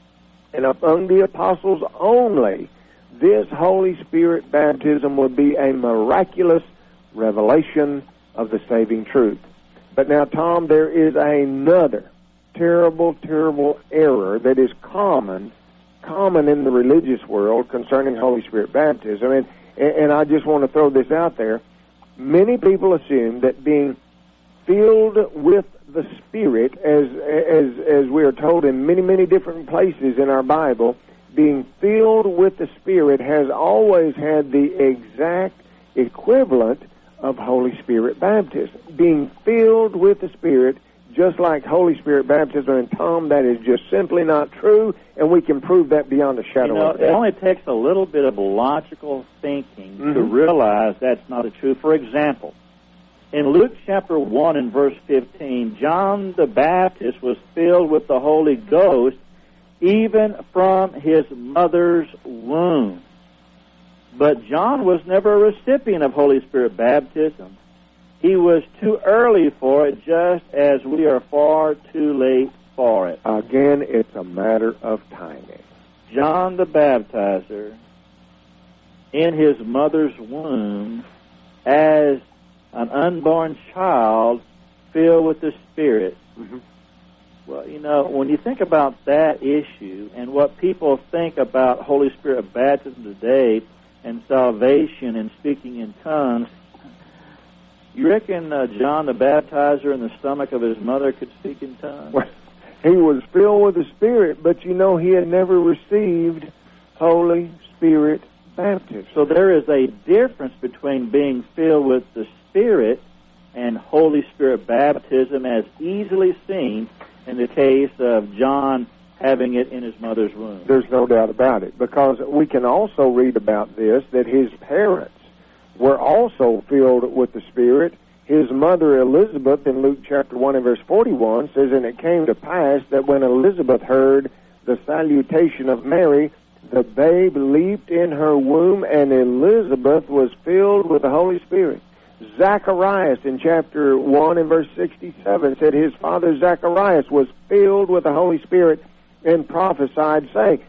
and among the apostles only, this Holy Spirit baptism would be a miraculous revelation of the saving truth. But now, Tom, there is another terrible, terrible error that is common, common in the religious world concerning Holy Spirit baptism. And, and I just want to throw this out there. Many people assume that being filled with the Spirit, as, as, as we are told in many, many different places in our Bible, being filled with the Spirit has always had the exact equivalent of Holy Spirit baptism. Being filled with the Spirit, just like Holy Spirit baptism. And Tom, that is just simply not true, and we can prove that beyond a shadow you know, of a doubt. It only takes a little bit of logical thinking mm-hmm. to realize that's not the truth. For example, in Luke chapter one and verse fifteen, John the Baptist was filled with the Holy Ghost even from his mother's womb. But John was never a recipient of Holy Spirit baptism. He was too early for it, just as we are far too late for it. Again, it's a matter of timing. John the Baptizer, in his mother's womb, as an unborn child, filled with the Spirit. Mm-hmm. Well, you know, when you think about that issue and what people think about Holy Spirit baptism today and salvation and speaking in tongues, you reckon uh, John the Baptizer in the stomach of his mother could speak in tongues? Well, he was filled with the Spirit, but you know he had never received Holy Spirit baptism. So there is a difference between being filled with the Spirit and Holy Spirit baptism, as easily seen in the case of John having it in his mother's womb. There's no doubt about it, because we can also read about this, that his parents were also filled with the Spirit. His mother Elizabeth, in Luke chapter one and verse forty-one, says, "And it came to pass that when Elizabeth heard the salutation of Mary, the babe leaped in her womb, and Elizabeth was filled with the Holy Spirit." Zacharias in chapter one and verse sixty-seven said his father Zacharias was filled with the Holy Spirit and prophesied, saying,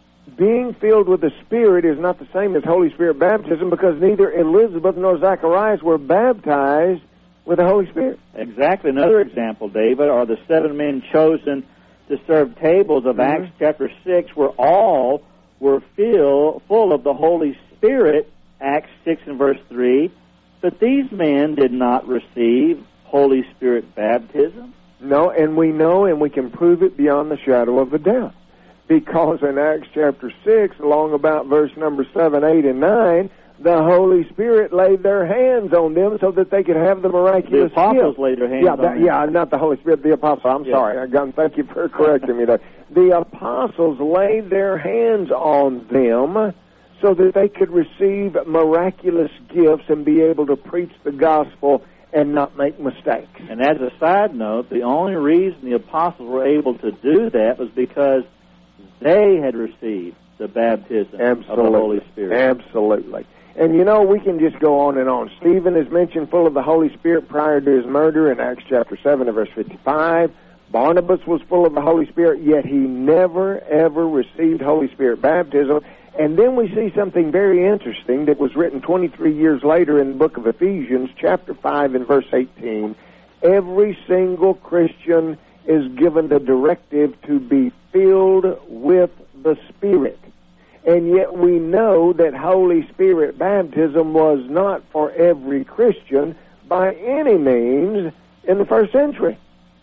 being filled with the Spirit is not the same as Holy Spirit baptism, because neither Elizabeth nor Zacharias were baptized with the Holy Spirit. Exactly. Another example, David, are the seven men chosen to serve tables of mm-hmm. Acts chapter six, where all were filled, full of the Holy Spirit, Acts six and verse three. But these men did not receive Holy Spirit baptism. No, and we know and we can prove it beyond the shadow of a doubt. Because in Acts chapter six, along about verse number seven, eight, and nine, the Holy Spirit laid their hands on them so that they could have the miraculous The apostles gift. laid their hands yeah, on that, them. Yeah, not the Holy Spirit, the apostles. I'm yeah. sorry. I got, thank you for correcting me there. The apostles laid their hands on them so that they could receive miraculous gifts and be able to preach the gospel and not make mistakes. And as a side note, the only reason the apostles were able to do that was because they had received the baptism Absolutely. of the Holy Spirit. Absolutely. And you know, we can just go on and on. Stephen is mentioned full of the Holy Spirit prior to his murder in Acts chapter seven and verse fifty-five. Barnabas was full of the Holy Spirit, yet he never, ever received Holy Spirit baptism. And then we see something very interesting that was written twenty-three years later in the book of Ephesians, chapter five and verse eighteen. Every single Christian is given the directive to be filled with the Spirit. And yet we know that Holy Spirit baptism was not for every Christian by any means in the first century.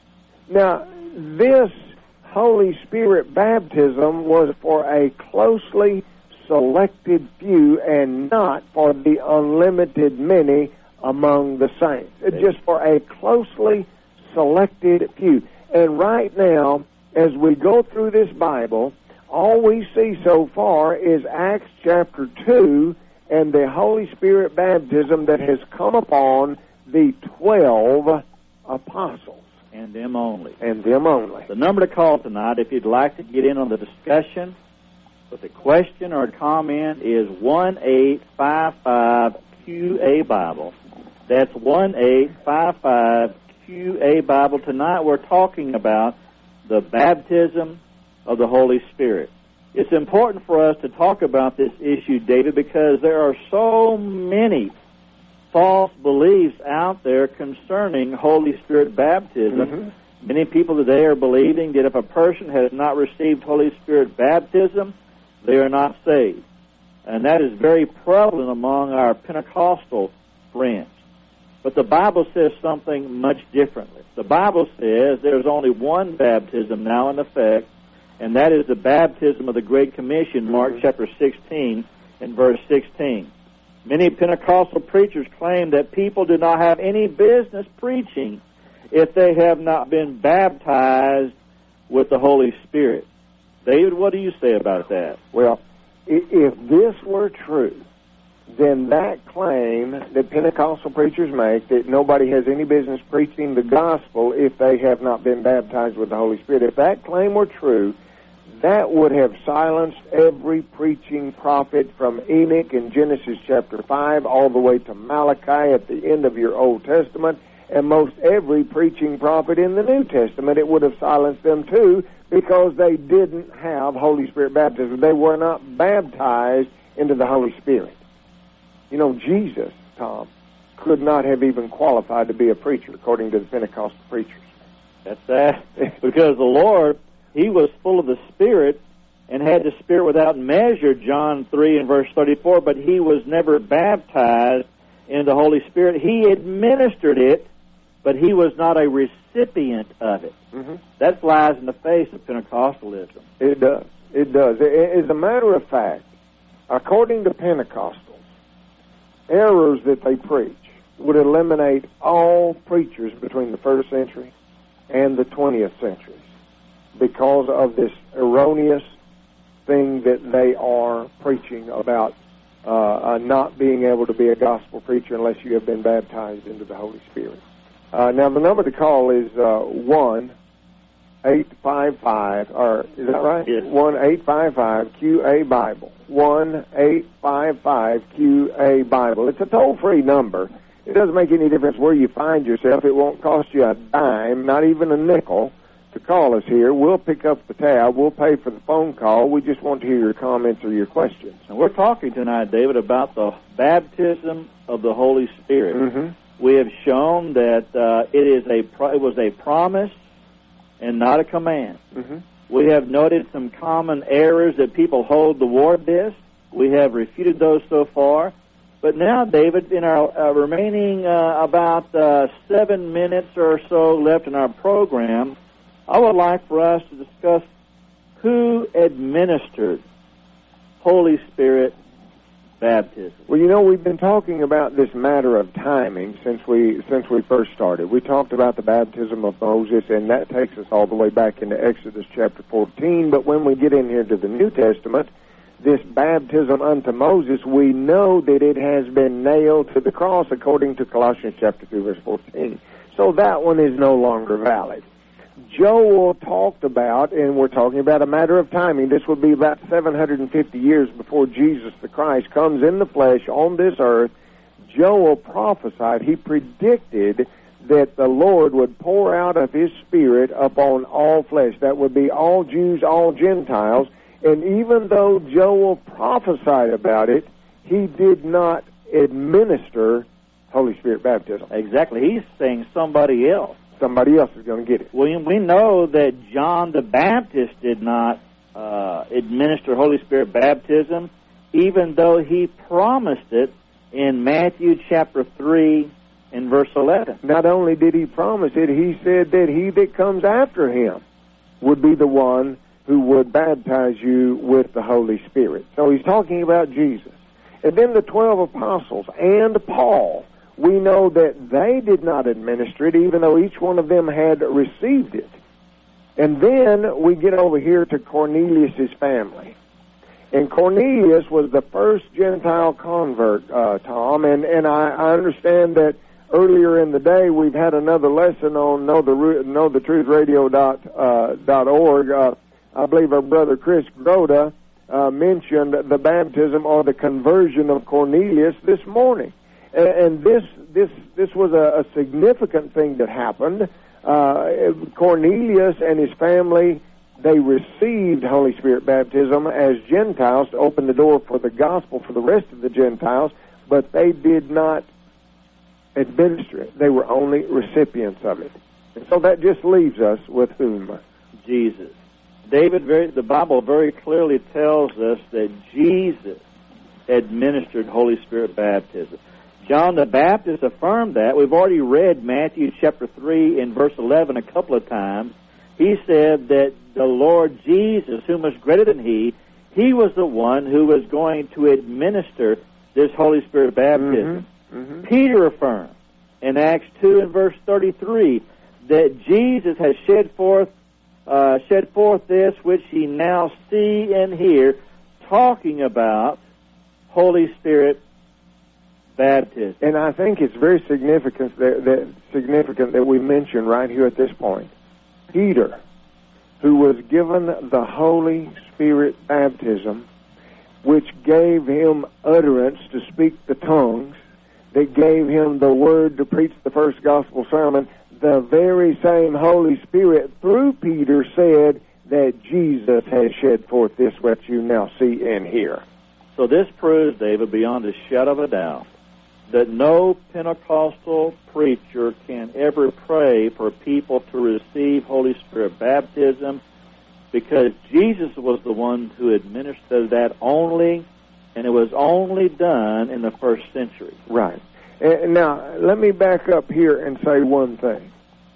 Now, this Holy Spirit baptism was for a closely selected few and not for the unlimited many among the saints. It's just for a closely selected few. And right now, as we go through this Bible, all we see so far is Acts chapter two and the Holy Spirit baptism that has come upon the twelve apostles. And them only. And them only. The number to call tonight, if you'd like to get in on the discussion with a question or a comment, is one eight five five Q A Bible. That's one eight five five Q A Bible. Tonight we're talking about the baptism of the Holy Spirit. It's important for us to talk about this issue, David, because there are so many false beliefs out there concerning Holy Spirit baptism. Mm-hmm. Many people today are believing that if a person has not received Holy Spirit baptism, they are not saved. And that is very prevalent among our Pentecostal friends. But the Bible says something much differently. The Bible says there's only one baptism now in effect, and that is the baptism of the Great Commission, Mark mm-hmm. chapter sixteen and verse sixteen. Many Pentecostal preachers claim that people do not have any business preaching if they have not been baptized with the Holy Spirit. David, what do you say about that? Well, if this were true, then that claim that Pentecostal preachers make, that nobody has any business preaching the gospel if they have not been baptized with the Holy Spirit, if that claim were true, that would have silenced every preaching prophet from Enoch in Genesis chapter five all the way to Malachi at the end of your Old Testament, and most every preaching prophet in the New Testament. It would have silenced them too, because they didn't have Holy Spirit baptism. They were not baptized into the Holy Spirit. You know, Jesus, Tom, could not have even qualified to be a preacher, according to the Pentecostal preachers. That's that. Because the Lord, He was full of the Spirit and had the Spirit without measure, John three and verse thirty-four, but He was never baptized in the Holy Spirit. He administered it, but He was not a recipient of it. Mm-hmm. That flies in the face of Pentecostalism. It does. It does. As a matter of fact, according to Pentecostals, errors that they preach would eliminate all preachers between the first century and the twentieth century because of this erroneous thing that they are preaching about uh, uh, not being able to be a gospel preacher unless you have been baptized into the Holy Spirit. Uh, now, the number to call is uh, one eight five five, or is that right? Yes. one eight five five Q A Bible. one eight five five Q A Bible. It's a toll-free number. It doesn't make any difference where you find yourself. It won't cost you a dime, not even a nickel, to call us here. We'll pick up the tab. We'll pay for the phone call. We just want to hear your comments or your questions. And we're talking tonight, David, about the baptism of the Holy Spirit. Mm-hmm. We have shown that uh, it is a pro- it was a promise and not a command. Mm-hmm. We have noted some common errors that people hold toward this. We have refuted those so far. But now, David, in our uh, remaining uh, about uh, seven minutes or so left in our program, I would like for us to discuss who administered Holy Spirit baptism. Well, you know, we've been talking about this matter of timing since we since we first started. We talked about the baptism of Moses, and that takes us all the way back into Exodus chapter fourteen. But when we get in here to the New Testament, this baptism unto Moses, we know that it has been nailed to the cross according to Colossians chapter two, verse fourteen. So that one is no longer valid. Joel talked about, and we're talking about a matter of timing, this would be about seven hundred fifty years before Jesus the Christ comes in the flesh on this earth. Joel prophesied, he predicted that the Lord would pour out of His Spirit upon all flesh. That would be all Jews, all Gentiles. And even though Joel prophesied about it, he did not administer Holy Spirit baptism. Exactly. He's saying somebody else. Somebody else is going to get it. Well, we know that John the Baptist did not uh, administer Holy Spirit baptism, even though he promised it in Matthew chapter three and verse eleven. Not only did he promise it, he said that he that comes after him would be the one who would baptize you with the Holy Spirit. So he's talking about Jesus. And then the twelve apostles and Paul, we know that they did not administer it, even though each one of them had received it. And then we get over here to Cornelius' family. And Cornelius was the first Gentile convert, uh, Tom, and, and I, I understand that earlier in the day we've had another lesson on know the, know the truth radio dot org. Uh, I believe our brother Chris Groda uh, mentioned the baptism or the conversion of Cornelius this morning. And, and this this this was a, a significant thing that happened. Uh, Cornelius and his family, they received Holy Spirit baptism as Gentiles to open the door for the gospel for the rest of the Gentiles, but they did not administer it. They were only recipients of it. And so that just leaves us with whom? Jesus. David, very, the Bible very clearly tells us that Jesus administered Holy Spirit baptism. John the Baptist affirmed that. We've already read Matthew chapter three and verse eleven a couple of times. He said that the Lord Jesus, whom was greater than he, he was the one who was going to administer this Holy Spirit baptism. Mm-hmm. Mm-hmm. Peter affirmed in Acts two and verse thirty-three that Jesus has shed forth uh, shed forth this which ye now see and hear, talking about Holy Spirit baptism. And I think it's very significant that, that significant that we mention right here at this point, Peter, who was given the Holy Spirit baptism, which gave him utterance to speak the tongues, that gave him the word to preach the first gospel sermon. The very same Holy Spirit, through Peter, said that Jesus has shed forth this which you now see and hear. So this proves, David, beyond a shadow of a doubt, that no Pentecostal preacher can ever pray for people to receive Holy Spirit baptism, because Jesus was the one who administered that only, and it was only done in the first century. Right. And now, let me back up here and say one thing.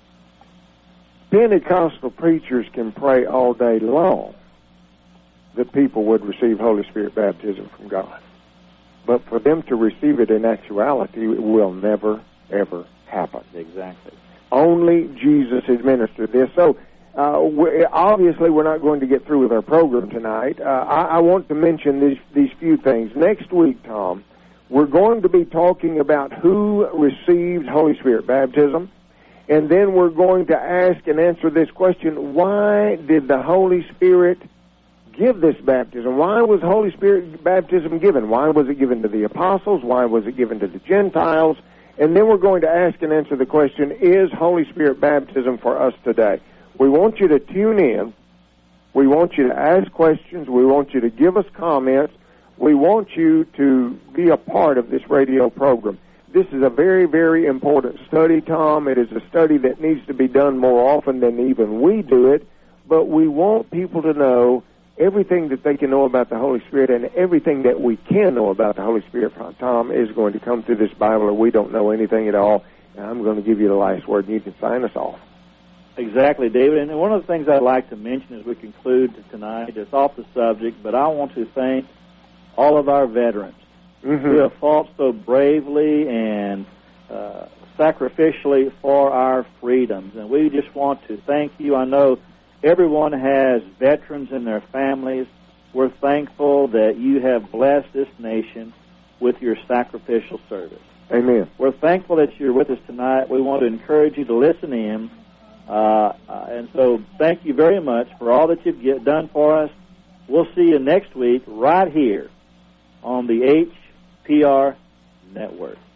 Pentecostal preachers can pray all day long that people would receive Holy Spirit baptism from God. But for them to receive it in actuality, it will never, ever happen. Exactly. Only Jesus administered this. So, uh, we, obviously, we're not going to get through with our program tonight. Uh, I, I want to mention these, these few things. Next week, Tom, we're going to be talking about who received Holy Spirit baptism. And then we're going to ask and answer this question: why did the Holy Spirit give this baptism? Why was Holy Spirit baptism given? Why was it given to the apostles? Why was it given to the Gentiles? And then we're going to ask and answer the question: is Holy Spirit baptism for us today? We want you to tune in. We want you to ask questions. We want you to give us comments. We want you to be a part of this radio program. This is a very, very important study, Tom. It is a study that needs to be done more often than even we do it, but we want people to know everything that they can know about the Holy Spirit, and everything that we can know about the Holy Spirit, Tom, is going to come through this Bible, or we don't know anything at all. And I'm going to give you the last word, and you can sign us off. Exactly, David. And one of the things I'd like to mention as we conclude tonight is off the subject, but I want to thank all of our veterans mm-hmm. who have fought so bravely and uh, sacrificially for our freedoms. And we just want to thank you. I know everyone has veterans in their families. We're thankful that you have blessed this nation with your sacrificial service. Amen. We're thankful that you're with us tonight. We want to encourage you to listen in. Uh, uh, and so thank you very much for all that you've get, done for us. We'll see you next week right here on the H P R Network.